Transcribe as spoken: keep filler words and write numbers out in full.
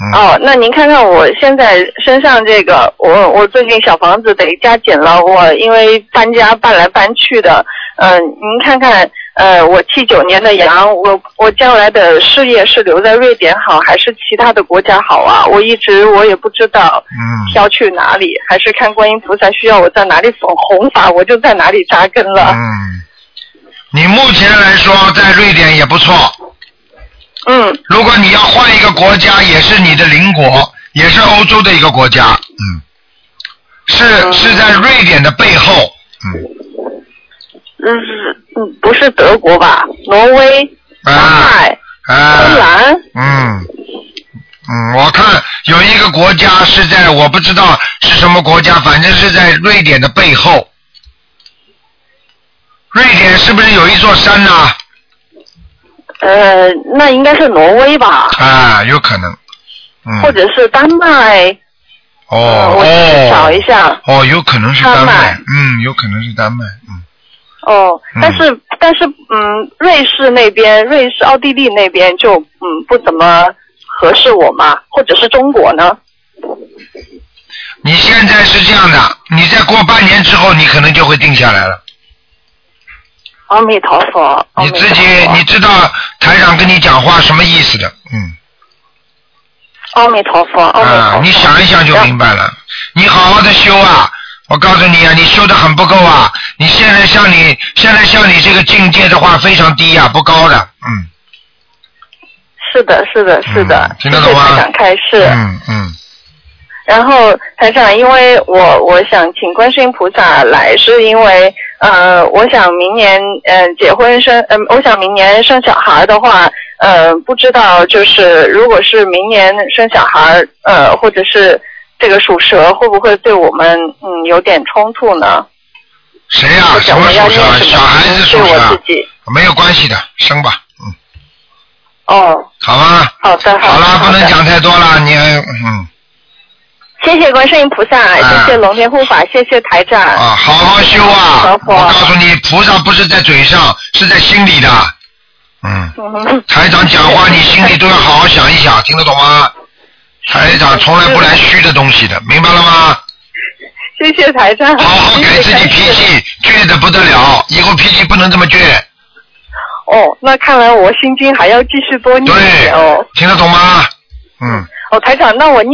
嗯、 哦，那您看看我现在身上这个，我我最近小房子得加紧了，我因为搬家搬来搬去的，嗯、呃，您看看，呃，我七九年的羊，我我将来的事业是留在瑞典好，还是其他的国家好啊？我一直我也不知道， 嗯， 挑去哪里，还是看观音菩萨需要我在哪里粉红法，我就在哪里扎根了。 嗯，你目前来说在瑞典也不错。 嗯， 如果你要换一个国家，也是你的邻国，也是欧洲的一个国家，嗯，是、嗯、是在瑞典的背后，嗯， 嗯嗯，不是德国吧？挪威、丹麦、 啊、 芬兰， 嗯嗯，我看有一个国家是在，我不知道是什么国家，反正是在瑞典的背后。瑞典是不是有一座山呢、啊？ 呃，那应该是挪威吧？ 啊，有可能。嗯。 或者是丹麦。 哦、 呃、我去找一下。 哦，有可能是丹麦。 丹麦嗯，有可能是丹麦。嗯。 哦，但是、嗯、但是嗯，瑞士那边，瑞士、奥地利那边就嗯不怎么合适我嘛，或者是中国呢？ 你现在是这样的，你再过半年之后，你可能就会定下来了。 阿弥陀佛， 你自己你知道台长跟你讲话什么意思的，嗯。 阿弥陀佛，阿弥陀佛。 啊，你想一想就明白了。你好好的修啊，我告诉你啊，你修的很不够啊。你现在像你现在像你这个境界的话非常低啊，不高的，嗯。 是的，是的，是的。 嗯、听得懂吗？ 台长开示。 嗯嗯。 然后台长，因为我我想请观世音菩萨来，是因为呃，我想明年呃结婚生，嗯、呃，我想明年生小孩的话，呃，不知道就是如果是明年生小孩，呃，或者是这个属蛇，会不会对我们嗯有点冲突呢？ 谁呀、啊？什么属蛇？小孩子属蛇？ 对我自己没有关系的，生吧，嗯。 哦。 好吧。 好的，好的。 好了，不能讲太多了，你嗯。 谢谢观世音菩萨，啊、谢谢龙天护法，谢谢台长。 啊，好好修啊！我告诉你，菩萨不是在嘴上，是在心里的。嗯。嗯台长讲话，你心里都要好好想一想，听得懂吗？台长从来不来虚的东西的，明白了吗？ 谢谢台长。 好好改自己脾气，倔得不得了，以后脾气不能这么倔。 哦，那看来我心经还要继续多念哦。 对，听得懂吗？嗯。 哦，台长，那我念。